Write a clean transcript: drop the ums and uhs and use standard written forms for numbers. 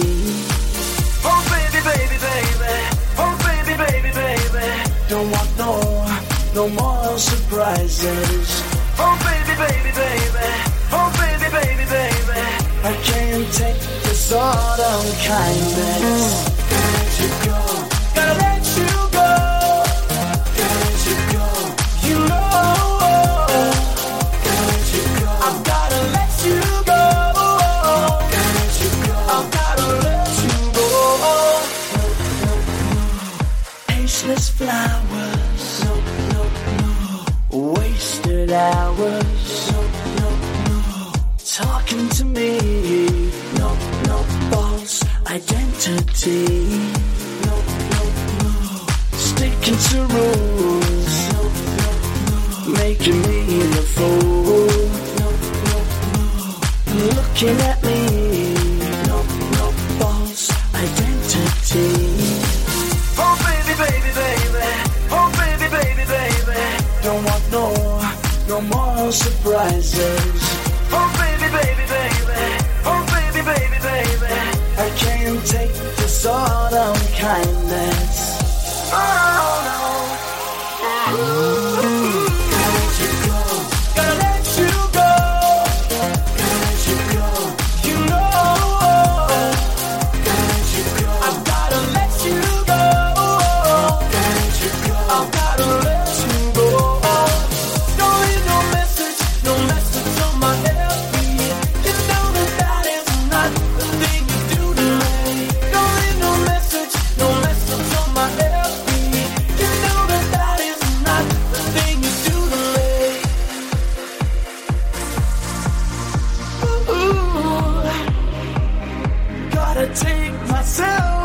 Oh baby, baby, baby. Oh baby, baby, baby. Don't want no more surprises. Oh baby, baby, baby. Oh baby, baby, baby. I can't take this sort of kindness. Gotta let you go. Gotta let you go. Gotta let you go. You know. Gotta let you go. I've gotta let you go. Gotta let you go. I've gotta let you go. Ageless flowers. Wasted hours. Talking to me. False identity. Sticking to rules. Making me a fool. Looking at me. False identity. Oh baby, baby, baby. Oh baby, baby, baby. Don't want no more surprises. Oh baby, baby, baby. Oh baby, baby, baby. I can't take this sort of kindness. Oh no. Gotta let you go. Gotta let you go. Gotta let you go. You know. Gotta let you go. I've gotta let you go. Gotta let you go. I've gotta let you go. Don't leave no message on my FB. You know that is not the thing you do to me. Don't leave no message on my FB. You know that is not the thing you do to me. Ooh, gotta take myself